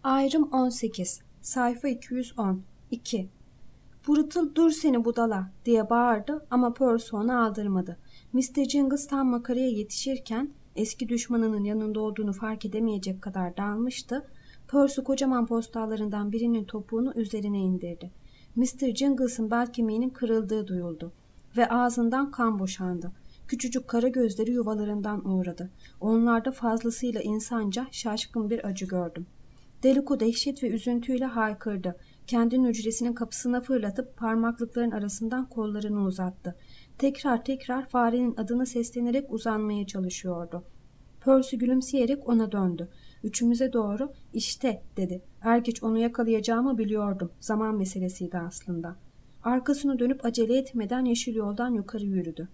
Ayrım 18, sayfa 210, 2. "Brutal, dur seni budala!" diye bağırdı ama Percy onu aldırmadı. Mr. Jingles tam makaraya yetişirken eski düşmanının yanında olduğunu fark edemeyecek kadar dalmıştı. Percy kocaman postallarından birinin topuğunu üzerine indirdi. Mr. Jingles'ın bel kemiğinin kırıldığı duyuldu ve ağzından kan boşandı. Küçücük kara gözleri yuvalarından uğradı. Onlarda fazlasıyla insanca şaşkın bir acı gördüm. Deliku dehşet ve üzüntüyle haykırdı. Kendini hücresinin kapısına fırlatıp parmaklıkların arasından kollarını uzattı. Tekrar tekrar farenin adını seslenerek uzanmaya çalışıyordu. Percy gülümseyerek ona döndü. "Üçümüze doğru, işte," dedi. "Ergeç onu yakalayacağımı biliyordum. Zaman meselesiydi aslında." Arkasını dönüp acele etmeden yeşil yoldan yukarı yürüdü.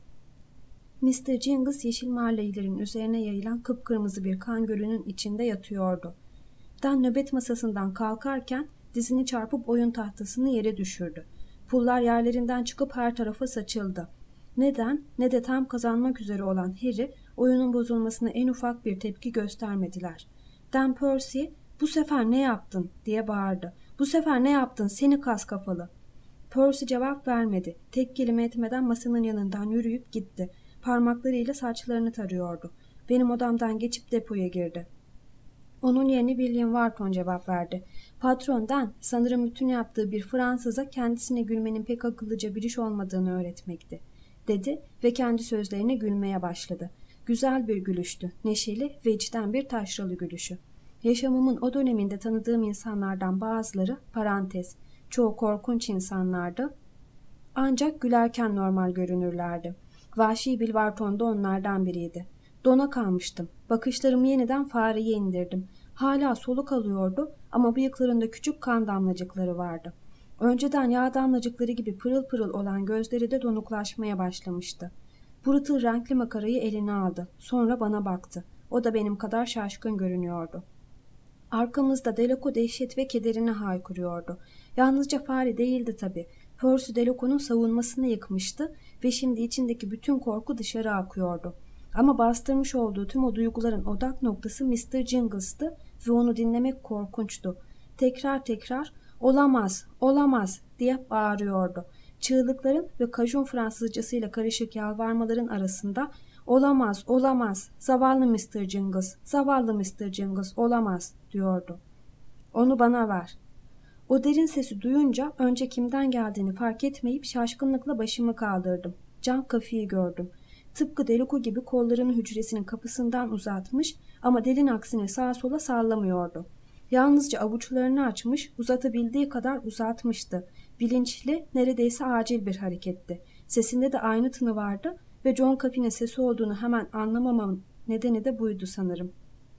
Mr. Jingles yeşil marleylerin üzerine yayılan kıpkırmızı bir kan gölünün içinde yatıyordu. Dan nöbet masasından kalkarken dizini çarpıp oyun tahtasını yere düşürdü. Pullar yerlerinden çıkıp her tarafa saçıldı. Neden ne de tam kazanmak üzere olan Harry oyunun bozulmasına en ufak bir tepki göstermediler. Dan Percy, "Bu sefer ne yaptın?" diye bağırdı. "Bu sefer ne yaptın seni kas kafalı?" Percy cevap vermedi. Tek kelime etmeden masanın yanından yürüyüp gitti. Parmaklarıyla saçlarını tarıyordu. Benim odamdan geçip depoya girdi. Onun yerine William Wharton cevap verdi. "Patron Dan, sanırım bütün yaptığı bir Fransız'a kendisine gülmenin pek akıllıca bir iş olmadığını öğretmekti," dedi ve kendi sözlerine gülmeye başladı. Güzel bir gülüştü, neşeli ve içten bir taşralı gülüşü. Yaşamımın o döneminde tanıdığım insanlardan bazıları, parantez, çoğu korkunç insanlardı, ancak gülerken normal görünürlerdi. Vahşi Bill Wharton da onlardan biriydi. Dona kalmıştım. Bakışlarımı yeniden fareye indirdim. Hala soluk alıyordu ama bıyıklarında küçük kan damlacıkları vardı. Önceden yağ damlacıkları gibi pırıl pırıl olan gözleri de donuklaşmaya başlamıştı. Brutal renkli makarayı eline aldı. Sonra bana baktı. O da benim kadar şaşkın görünüyordu. Arkamızda Delacour dehşet ve kederini haykırıyordu. Yalnızca fare değildi tabii. Percy Delacour'un savunmasını yıkmıştı ve şimdi içindeki bütün korku dışarı akıyordu. Ama bastırmış olduğu tüm o duyguların odak noktası Mr. Jingles'tı ve onu dinlemek korkunçtu. Tekrar tekrar "Olamaz, olamaz," diye bağırıyordu. Çığlıkların ve kajun Fransızcasıyla karışık yalvarmaların arasında "Olamaz, olamaz, zavallı Mr. Jingles, zavallı Mr. Jingles, olamaz," diyordu. "Onu bana ver." O derin sesi duyunca önce kimden geldiğini fark etmeyip şaşkınlıkla başımı kaldırdım. Can Coffey'i gördüm. Tıpkı Deliku gibi kollarını hücresinin kapısından uzatmış ama delin aksine sağa sola sallamıyordu. Yalnızca avuçlarını açmış, uzatabildiği kadar uzatmıştı. Bilinçli, neredeyse acil bir hareketti. Sesinde de aynı tını vardı ve John Coffey'nin sesi olduğunu hemen anlamamamın nedeni de buydu sanırım.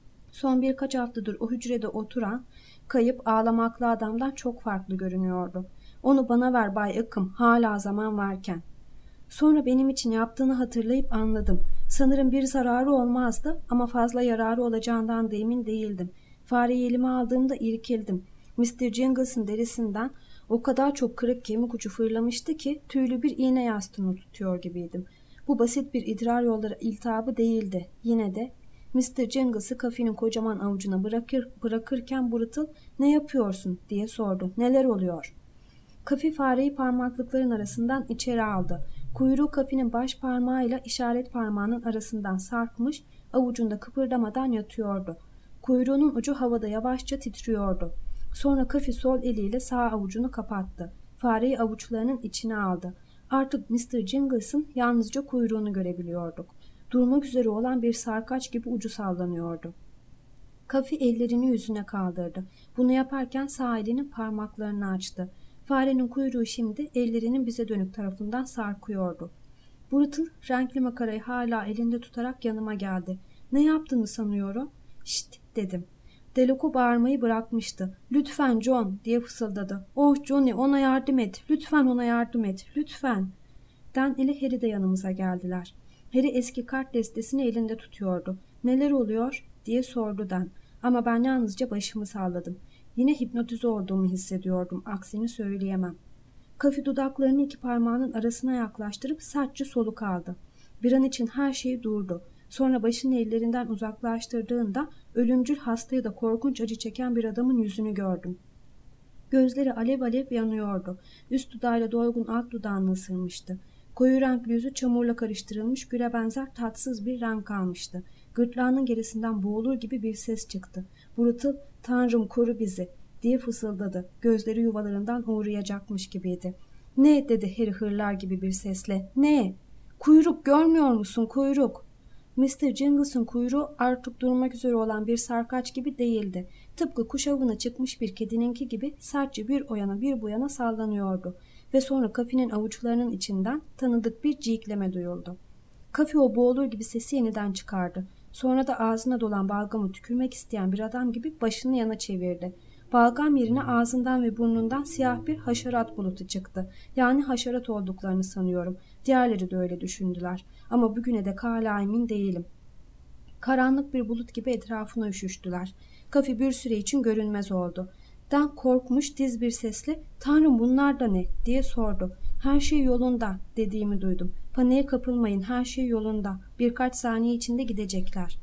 Son birkaç haftadır o hücrede oturan, kayıp, ağlamaklı adamdan çok farklı görünüyordu. "Onu bana ver Bay Akım, hala zaman varken." Sonra benim için yaptığını hatırlayıp anladım. Sanırım bir zararı olmazdı ama fazla yararı olacağından da emin değildim. Fareyi elime aldığımda irkildim. Mr. Jingles'ın derisinden o kadar çok kırık kemik ucu fırlamıştı ki tüylü bir iğne yastığını tutuyor gibiydim. Bu basit bir idrar yolları iltihabı değildi. Yine de Mr. Jingles'ı kafenin kocaman avucuna bırakırken Brutal "Ne yapıyorsun?" diye sordu. "Neler oluyor?" Kafi fareyi parmaklıkların arasından içeri aldı. Kuyruğu kafinin baş parmağıyla işaret parmağının arasından sarkmış, avucunda kıpırdamadan yatıyordu. Kuyruğunun ucu havada yavaşça titriyordu. Sonra Kafi sol eliyle sağ avucunu kapattı. Fareyi avuçlarının içine aldı. Artık Mr. Jingles'ın yalnızca kuyruğunu görebiliyorduk. Durmak üzere olan bir sarkaç gibi ucu sallanıyordu. Kafi ellerini yüzüne kaldırdı. Bunu yaparken sağ elinin parmaklarını açtı. Farenin kuyruğu şimdi ellerinin bize dönük tarafından sarkıyordu. Brutal renkli makarayı hala elinde tutarak yanıma geldi. "Ne yaptığını sanıyorum?" "Şşt," dedim. Delacour bağırmayı bırakmıştı. "Lütfen John," diye fısıldadı. "Oh Johnny, ona yardım et. Lütfen ona yardım et. Lütfen." Dan ile Harry de yanımıza geldiler. Harry eski kart destesini elinde tutuyordu. "Neler oluyor?" diye sordu Dan. Ama ben yalnızca başımı salladım. Yine hipnotize olduğumu hissediyordum. Aksini söyleyemem. Kafi dudaklarını iki parmağının arasına yaklaştırıp sertçe soluk aldı. Bir an için her şey durdu. Sonra başını ellerinden uzaklaştırdığında ölümcül hasta ya da korkunç acı çeken bir adamın yüzünü gördüm. Gözleri alev alev yanıyordu. Üst dudağıyla doygun alt dudağını ısırmıştı. Koyu renkli yüzü çamurla karıştırılmış güle benzer tatsız bir renk almıştı. Gırtlağının gerisinden boğulur gibi bir ses çıktı. Brutal, "Tanrım koru bizi" diye fısıldadı. Gözleri yuvalarından uğrayacakmış gibiydi. "Ne?" dedi Harry hırlar gibi bir sesle. "Ne?" "Kuyruk, görmüyor musun, kuyruk?" Mr. Jingles'ın kuyruğu artık durmak üzere olan bir sarkaç gibi değildi. Tıpkı kuş avına çıkmış bir kedininki gibi sertçe bir o yana bir bu yana sallanıyordu. Ve sonra Kafi'nin avuçlarının içinden tanıdık bir ciğikleme duyuldu. Kafi o boğulur gibi sesi yeniden çıkardı. Sonra da ağzına dolan balgamı tükürmek isteyen bir adam gibi başını yana çevirdi. Balgam yerine ağzından ve burnundan siyah bir haşerat bulutu çıktı. Yani haşerat olduklarını sanıyorum. Diğerleri de öyle düşündüler. Ama bugüne dek hala emin değilim. Karanlık bir bulut gibi etrafına üşüştüler. Kafi bir süre için görünmez oldu. Dan korkmuş tiz bir sesle "Tanrım, bunlar da ne?" diye sordu. "Her şey yolunda" dediğimi duydum. "Paniğe kapılmayın, her şey yolunda. Birkaç saniye içinde gidecekler."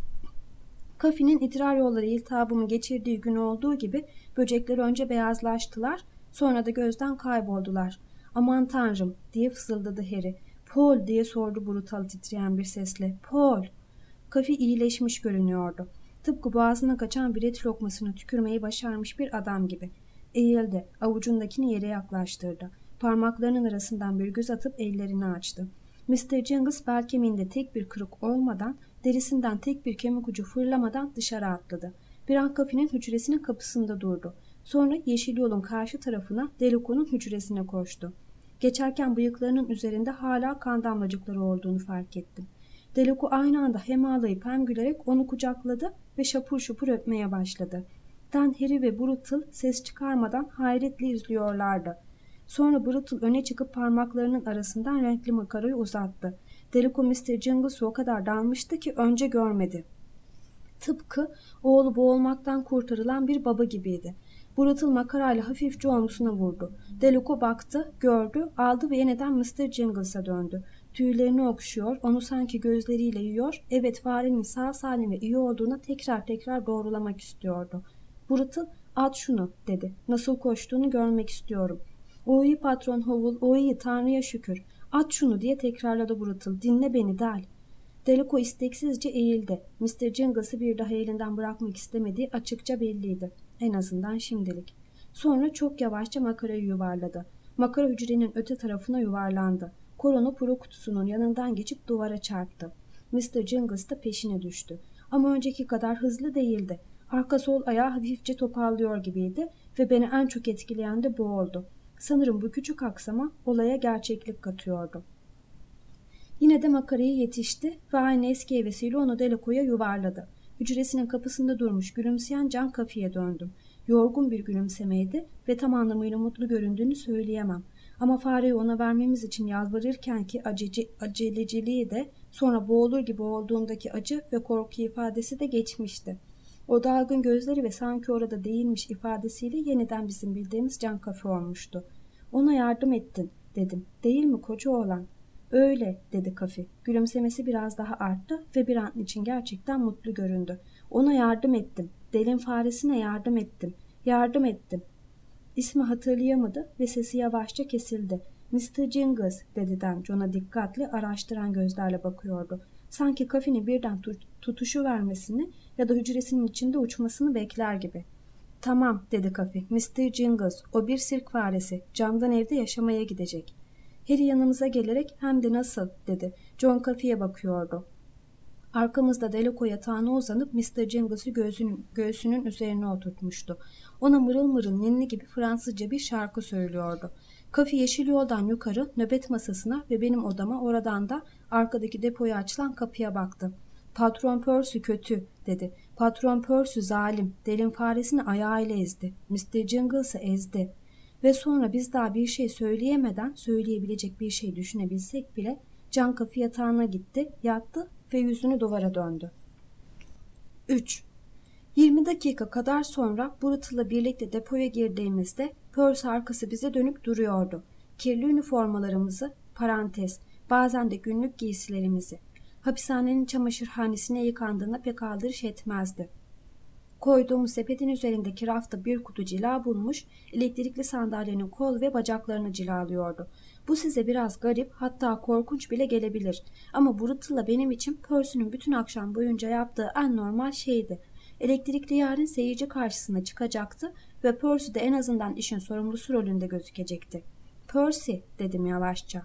Kafi'nin idrar yolları iltihabımı geçirdiği gün olduğu gibi böcekler önce beyazlaştılar, sonra da gözden kayboldular. "Aman Tanrım" diye fısıldadı Harry. "Paul" diye sordu Brutal titreyen bir sesle. "Paul." Kafi iyileşmiş görünüyordu. Tıpkı boğazına kaçan bir et lokmasını tükürmeyi başarmış bir adam gibi. Eğildi, avucundakini yere yaklaştırdı. Parmaklarının arasından bir göz atıp ellerini açtı. Mr. Jingles bel kemiğinde tek bir kırık olmadan, derisinden tek bir kemik ucu fırlamadan dışarı atladı. Bir an Kafi'nin hücresinin kapısında durdu. Sonra yeşil yolun karşı tarafına Delacour'un hücresine koştu. Geçerken bıyıklarının üzerinde hala kan damlacıkları olduğunu fark ettim. Delacour aynı anda hem ağlayıp hem gülerek onu kucakladı ve şapur şupur öpmeye başladı. Dan, Harry ve Brutal ses çıkarmadan hayretle izliyorlardı. Sonra Brutal öne çıkıp parmaklarının arasından renkli makarayı uzattı. Delacour Mr. Jingles'ı o kadar dalmıştı ki önce görmedi. Tıpkı oğlu boğulmaktan kurtarılan bir baba gibiydi. Brutal makarayla hafifçe omzuna vurdu. Delacour baktı, gördü, aldı ve yeniden Mr. Jingles'a döndü. Tüylerini okşuyor, onu sanki gözleriyle yiyor, evet farenin sağ salim ve iyi olduğuna tekrar tekrar doğrulamak istiyordu. Brutal, "At şunu" dedi. "Nasıl koştuğunu görmek istiyorum." "O iyi patron Howell, o iyi, Tanrı'ya şükür." "At şunu" diye tekrarladı Brutal. "Dinle beni Dal." Delacour isteksizce eğildi. Mr. Jingles'ı bir daha elinden bırakmak istemediği açıkça belliydi. En azından şimdilik. Sonra çok yavaşça makarayı yuvarladı. Makara hücrenin öte tarafına yuvarlandı. Koronu puru kutusunun yanından geçip duvara çarptı. Mr. Jingles da peşine düştü. Ama önceki kadar hızlı değildi. Arka sol ayağı hafifçe topallıyor gibiydi ve beni en çok etkileyen de bu oldu. Sanırım bu küçük aksama olaya gerçeklik katıyordu. Yine de makaraya yetişti ve aynı eski hevesiyle onu Delacour'a yuvarladı. Hücresinin kapısında durmuş gülümseyen Can Kafi'ye döndüm. Yorgun bir gülümsemeydi ve tam anlamıyla mutlu göründüğünü söyleyemem. Ama fareyi ona vermemiz için yalvarırken ki aceleciliği de, sonra boğulur gibi olduğundaki acı ve korku ifadesi de geçmişti. O dalgın gözleri ve sanki orada değilmiş ifadesiyle yeniden bizim bildiğimiz Can Kafi olmuştu. "Ona yardım ettin" dedim. "Değil mi koca oğlan?" "Öyle" dedi Kafi. Gülümsemesi biraz daha arttı ve bir an için gerçekten mutlu göründü. "Ona yardım ettim. Delin faresine yardım ettim. Yardım ettim." İsmi hatırlayamadı ve sesi yavaşça kesildi. "Mr. Jingles" dedi Dan, John'a dikkatli, araştıran gözlerle bakıyordu. Sanki Kafi'nin birden tutuşu vermesini ya da hücresinin içinde uçmasını bekler gibi. "Tamam" dedi Kafi. "Mr. Jingles, o bir sirk faresi. Camdan evde yaşamaya gidecek." Harry yanımıza gelerek "Hem de nasıl" dedi. John Kafi'ye bakıyordu. Arkamızda Delacour yatağına uzanıp Mr. Jingles'ı göğsünün üzerine oturtmuştu. Ona mırıl mırıl ninni gibi Fransızca bir şarkı söylüyordu. Kafi yeşil yoldan yukarı nöbet masasına ve benim odama, oradan da arkadaki depoya açılan kapıya baktı. "Patron Percy kötü" dedi. "Patron Percy zalim. Delin faresini ayağıyla ezdi. Mr. Jingles'ı ezdi." Ve sonra biz daha bir şey söyleyemeden, söyleyebilecek bir şey düşünebilsek bile Can Kafi yatağına gitti, yattı ve yüzünü duvara döndü. 3. 20 dakika kadar sonra Brutal'la birlikte depoya girdiğimizde Percy arkası bize dönüp duruyordu. Kirli üniformalarımızı, parantez, bazen de günlük giysilerimizi, hapishanenin çamaşırhanesine yıkandığına pek aldırış etmezdi. Koyduğumuz sepetin üzerindeki rafta bir kutu cila bulmuş, elektrikli sandalyenin kol ve bacaklarını cilalıyordu. Bu size biraz garip, hatta korkunç bile gelebilir. Ama Brutal'la benim için Percy'nin bütün akşam boyunca yaptığı en normal şeydi. Elektrikli yarın seyirci karşısına çıkacaktı ve Percy de en azından işin sorumlusu rolünde gözükecekti. "Percy," dedim yavaşça.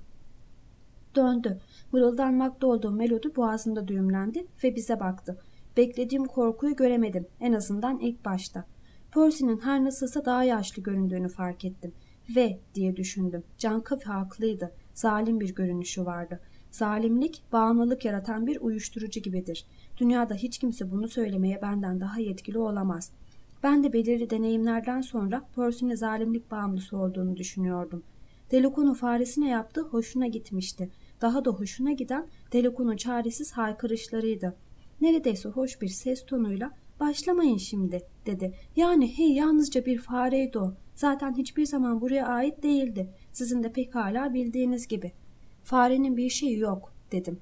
Döndü. Mırıldanmakta olduğu melodi boğazında düğümlendi ve bize baktı. Beklediğim korkuyu göremedim, en azından ilk başta. Percy'nin her nasılsa daha yaşlı göründüğünü fark ettim. Ve diye düşündüm. Cankafi haklıydı. Zalim bir görünüşü vardı. Zalimlik, bağımlılık yaratan bir uyuşturucu gibidir. Dünyada hiç kimse bunu söylemeye benden daha yetkili olamaz. Ben de belirli deneyimlerden sonra Percy'nin zalimlik bağımlısı olduğunu düşünüyordum. Delacroix'un faresine yaptığı hoşuna gitmişti. Daha da hoşuna giden Delacroix'un çaresiz haykırışlarıydı. Neredeyse hoş bir ses tonuyla "Başlamayın şimdi," dedi. "Yani hey, yalnızca bir fareydi o. Zaten hiçbir zaman buraya ait değildi. Sizin de pekala bildiğiniz gibi." "Farenin bir şeyi yok," dedim.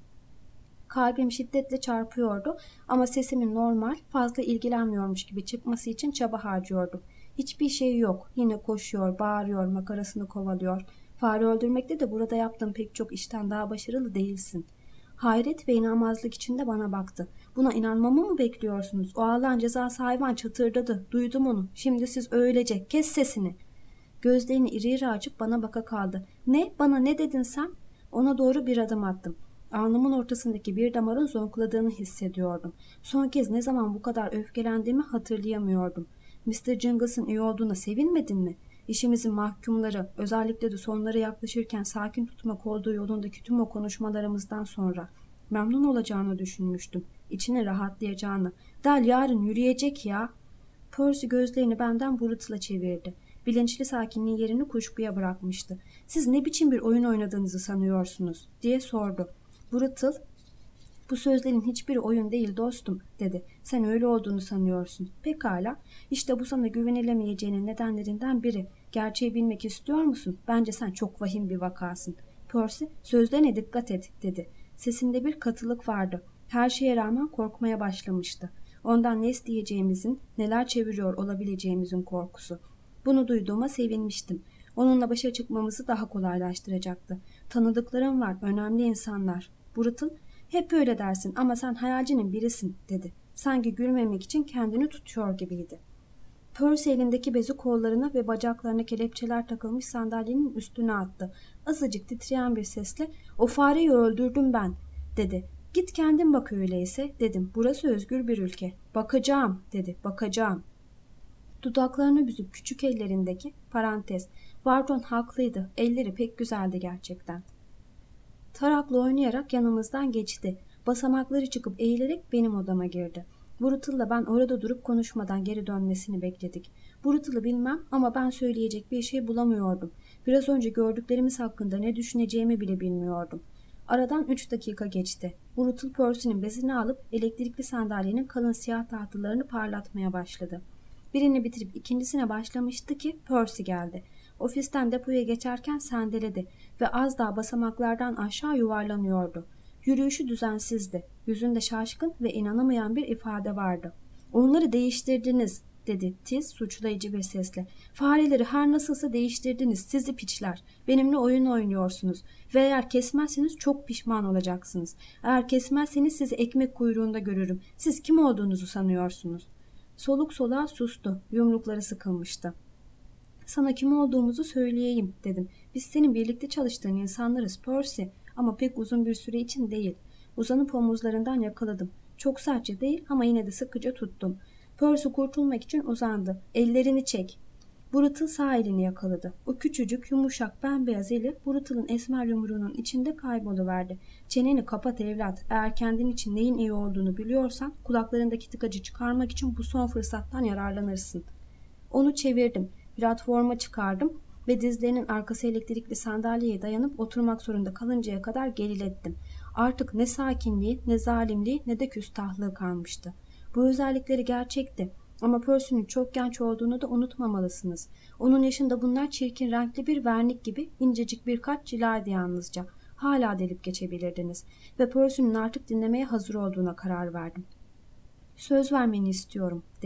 Kalbim şiddetle çarpıyordu ama sesimin normal, fazla ilgilenmiyormuş gibi çıkması için çaba harcıyordum. "Hiçbir şey yok. Yine koşuyor, bağırıyor, makarasını kovalıyor. Fare öldürmekte de burada yaptığım pek çok işten daha başarılı değilsin." Hayret ve inanmazlık içinde bana baktı. "Buna inanmamı mı bekliyorsunuz? O Allah'ın cezası hayvan çatırdadı. Duydum onu. Şimdi siz öylece. Kes sesini." Gözlerini iri iri açıp bana baka kaldı. "Ne? Bana ne dedin sen?" Ona doğru bir adım attım. Alnımın ortasındaki bir damarın zonkladığını hissediyordum. Son kez ne zaman bu kadar öfkelendiğimi hatırlayamıyordum. "Mr. Jingles'ın iyi olduğuna sevinmedin mi? İşimizin mahkumları, özellikle de sonlara yaklaşırken sakin tutmak olduğu yolundaki tüm o konuşmalarımızdan sonra memnun olacağını düşünmüştüm. İçine rahatlayacağını. Del yarın yürüyecek ya." Percy gözlerini benden Brutal'a çevirdi. Bilinçli sakinliğin yerini kuşkuya bırakmıştı. "Siz ne biçim bir oyun oynadığınızı sanıyorsunuz?" diye sordu. Brutal, "Bu sözlerin hiçbiri oyun değil dostum," dedi. "Sen öyle olduğunu sanıyorsun. Pekala. İşte bu sana güvenilemeyeceğinin nedenlerinden biri. Gerçeği bilmek istiyor musun? Bence sen çok vahim bir vakasın." Percy, "Sözlerine dikkat et," dedi. Sesinde bir katılık vardı. Her şeye rağmen korkmaya başlamıştı. Ondan ne isteyeceğimizin, neler çeviriyor olabileceğimizin korkusu. Bunu duyduğuma sevinmiştim. Onunla başa çıkmamızı daha kolaylaştıracaktı. "Tanıdıklarım var, önemli insanlar." Brutal, "Hep öyle dersin ama sen hayalcinin birisin," dedi. Sanki gülmemek için kendini tutuyor gibiydi. Percy elindeki bezi kollarına ve bacaklarına kelepçeler takılmış sandalyenin üstüne attı. Azıcık titreyen bir sesle "O fareyi öldürdüm ben," dedi. "Git kendin bak öyleyse," dedim. "Burası özgür bir ülke." "Bakacağım," dedi. "Bakacağım." Dudaklarını büzüp küçük ellerindeki parantez. Vardon haklıydı. Elleri pek güzeldi gerçekten. Tarakla oynayarak yanımızdan geçti. Basamakları çıkıp eğilerek benim odama girdi. Brutal'la ben orada durup konuşmadan geri dönmesini bekledik. Brutal'ı bilmem ama ben söyleyecek bir şey bulamıyordum. Biraz önce gördüklerimiz hakkında ne düşüneceğimi bile bilmiyordum. Aradan 3 dakika geçti. Brutal Percy'nin bezini alıp elektrikli sandalyenin kalın siyah tahtalarını parlatmaya başladı. Birini bitirip ikincisine başlamıştı ki Percy geldi. Ofisten depoya geçerken sendeledi ve az daha basamaklardan aşağı yuvarlanıyordu. Yürüyüşü düzensizdi. Yüzünde şaşkın ve inanamayan bir ifade vardı. "Onları değiştirdiniz," dedi tiz, suçlayıcı bir sesle. "Fareleri her nasılsa değiştirdiniz sizi piçler. Benimle oyun oynuyorsunuz ve eğer kesmezseniz çok pişman olacaksınız. Eğer kesmezseniz sizi ekmek kuyruğunda görürüm. Siz kim olduğunuzu sanıyorsunuz?" Soluk soluğa sustu. Yumrukları sıkılmıştı. "Sana kim olduğumuzu söyleyeyim," dedim. "Biz senin birlikte çalıştığın insanlarız Percy, ama pek uzun bir süre için değil." Uzanıp omuzlarından yakaladım. Çok sertçe değil ama yine de sıkıca tuttum. Percy kurtulmak için uzandı. "Ellerini çek." Brutal sağ elini yakaladı. O küçücük, yumuşak, bembeyaz eli Brutal'ın esmer yumruğunun içinde kayboluverdi. "Çeneni kapat evlat. Eğer kendin için neyin iyi olduğunu biliyorsan kulaklarındaki tıkacı çıkarmak için bu son fırsattan yararlanırsın." Onu çevirdim. Platforma çıkardım ve dizlerinin arkası elektrikli sandalyeye dayanıp oturmak zorunda kalıncaya kadar gerilettim. Artık ne sakinliği, ne zalimliği, ne de küstahlığı kalmıştı. Bu özellikleri gerçekti. Ama Percy'nin çok genç olduğunu da unutmamalısınız. Onun yaşında bunlar çirkin renkli bir vernik gibi incecik birkaç cilaydı yalnızca. Hala delip geçebilirdiniz. Ve Percy'nin artık dinlemeye hazır olduğuna karar verdim. "Söz vermeni istiyorum," dedim.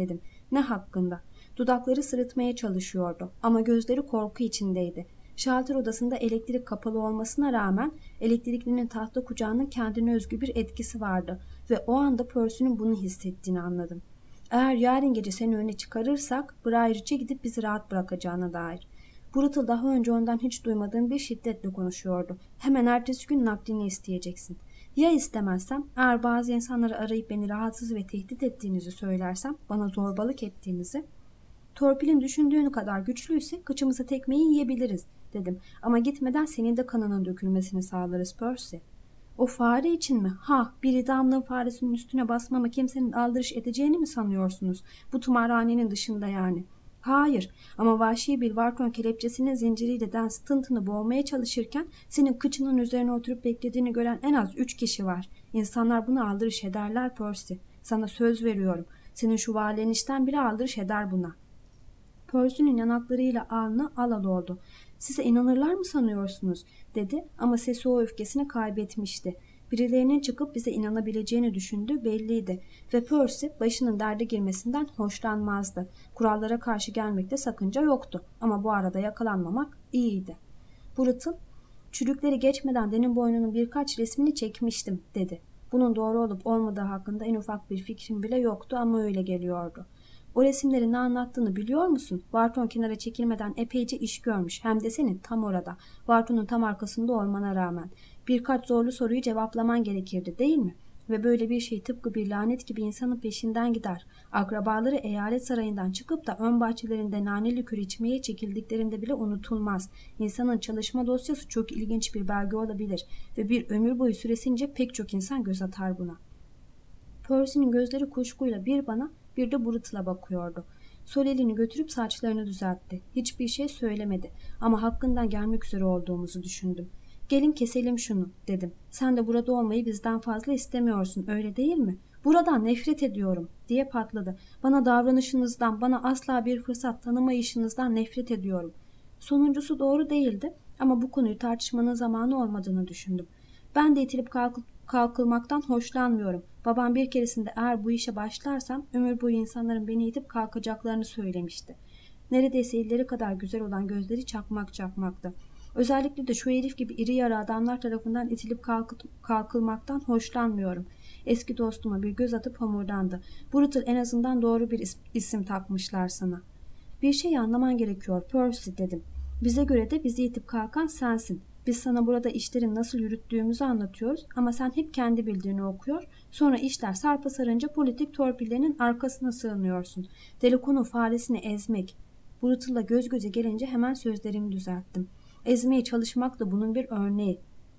Ne hakkında? Dudakları sırıtmaya çalışıyordu ama gözleri korku içindeydi. Şalter odasında elektrik kapalı olmasına rağmen elektriklinin tahta kucağının kendine özgü bir etkisi vardı ve o anda Percy'nin bunu hissettiğini anladım. Eğer yarın gece seni öne çıkarırsak Briaric'e gidip bizi rahat bırakacağına dair. Brutal daha önce ondan hiç duymadığım bir şiddetle konuşuyordu. Hemen ertesi gün naklini isteyeceksin. Ya istemezsem, eğer bazı insanları arayıp beni rahatsız ve tehdit ettiğinizi söylersem, bana zorbalık ettiğinizi, torpilin düşündüğünü kadar güçlüyse kıçımıza tekmeyi yiyebiliriz dedim. Ama gitmeden senin de kanının dökülmesini sağlarız Percy. O fare için mi? Ha, bir idamlığın faresinin üstüne basmama kimsenin aldırış edeceğini mi sanıyorsunuz? Bu tımarhanenin dışında yani. Hayır, ama vahşi bir Wharton kelepçesinin zinciriyle Dan Stanton'ı boğmaya çalışırken senin kıçının üzerine oturup beklediğini gören en az 3 kişi var. İnsanlar bunu aldırış ederler Percy. Sana söz veriyorum. Senin şu valenişten biri aldırış eder buna. Percy'nin yanaklarıyla alnı alal oldu. Size inanırlar mı sanıyorsunuz? Dedi ama sesi o öfkesini kaybetmişti. Birilerinin çıkıp bize inanabileceğini düşündüğü belliydi ve Percy başının derde girmesinden hoşlanmazdı. Kurallara karşı gelmekte sakınca yoktu ama bu arada yakalanmamak iyiydi. Brutal, çürükleri geçmeden Dan'in boynunun birkaç resmini çekmiştim dedi. Bunun doğru olup olmadığı hakkında en ufak bir fikrim bile yoktu ama öyle geliyordu. O resimlerin ne anlattığını biliyor musun? Wharton kenara çekilmeden epeyce iş görmüş. Hem de senin tam orada. Wharton'un tam arkasında olmana rağmen. Birkaç zorlu soruyu cevaplaman gerekirdi değil mi? Ve böyle bir şey tıpkı bir lanet gibi insanın peşinden gider. Akrabaları eyalet sarayından çıkıp da ön bahçelerinde nane likör içmeye çekildiklerinde bile unutulmaz. İnsanın çalışma dosyası çok ilginç bir belge olabilir ve bir ömür boyu süresince pek çok insan göz atar buna. Percy'nin gözleri kuşkuyla bir bana bir de Brutal'a bakıyordu. Sol elini götürüp saçlarını düzeltti. Hiçbir şey söylemedi ama hakkından gelmek üzere olduğumuzu düşündüm. Gelin keselim şunu dedim. Sen de burada olmayı bizden fazla istemiyorsun öyle değil mi? Buradan nefret ediyorum diye patladı. Bana davranışınızdan, bana asla bir fırsat tanımayışınızdan nefret ediyorum. Sonuncusu doğru değildi ama bu konuyu tartışmanın zamanı olmadığını düşündüm. Ben de itilip kalkılmaktan hoşlanmıyorum. Babam bir keresinde eğer bu işe başlarsam ömür boyu insanların beni itip kalkacaklarını söylemişti. Neredeyse elleri kadar güzel olan gözleri çakmak çakmaktı. Özellikle de şu herif gibi iri yarı adamlar tarafından itilip kalkılmaktan hoşlanmıyorum. Eski dostuma bir göz atıp homurdandı. Brutal, en azından doğru bir isim takmışlar sana. Bir şey anlaman gerekiyor Percy dedim. Bize göre de bizi itip kalkan sensin. Biz sana burada işlerin nasıl yürüttüğümüzü anlatıyoruz ama sen hep kendi bildiğini okuyor. Sonra işler sarpa sarınca politik torpillerinin arkasına sığınıyorsun. Delikonun faresini ezmek. Brutal'la göz göze gelince hemen sözlerimi düzelttim. Ezmeye çalışmak da bunun bir örneği.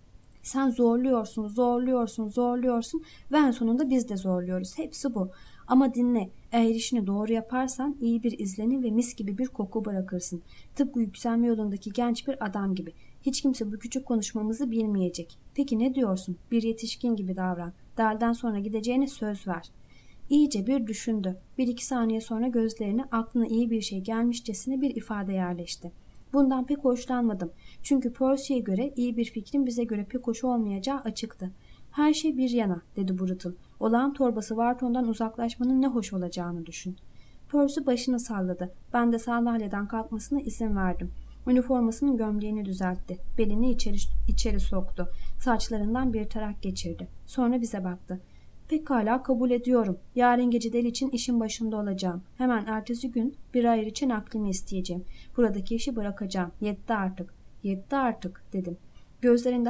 Sen zorluyorsun, zorluyorsun, zorluyorsun ve en sonunda biz de zorluyoruz. Hepsi bu. Ama dinle, eğer işini doğru yaparsan iyi bir izlenim ve mis gibi bir koku bırakırsın. Tıpkı yükselme yolundaki genç bir adam gibi. Hiç kimse bu küçük konuşmamızı bilmeyecek. Peki ne diyorsun? Bir yetişkin gibi davran. Derden sonra gideceğine söz ver. İyice bir düşündü. 1-2 saniye sonra gözlerine aklına iyi bir şey gelmişçesine bir ifade yerleşti. Bundan pek hoşlanmadım. Çünkü Percy'ye göre iyi bir fikrin bize göre pek hoş olmayacağı açıktı. Her şey bir yana, dedi Brutal. Olağan torbası Wharton'dan uzaklaşmanın ne hoş olacağını düşün. Percy başını salladı. Ben de sandalyeden kalkmasına izin verdim. Üniformasının gömleğini düzeltti. Belini içeri soktu. Saçlarından bir tarak geçirdi. Sonra bize baktı. Pekala kabul ediyorum. Yarın gece Del için işin başında olacağım. Hemen ertesi gün bir ay için aklımı isteyeceğim. Buradaki işi bırakacağım. Yetti artık. Yetti artık dedim. Gözlerinde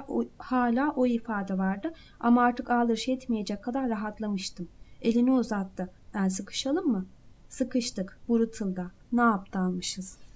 hala o ifade vardı ama artık aldırış etmeyecek kadar rahatlamıştım. Elini uzattı. Sıkışalım mı? Sıkıştık. Brutal'da. Ne aptalmışız.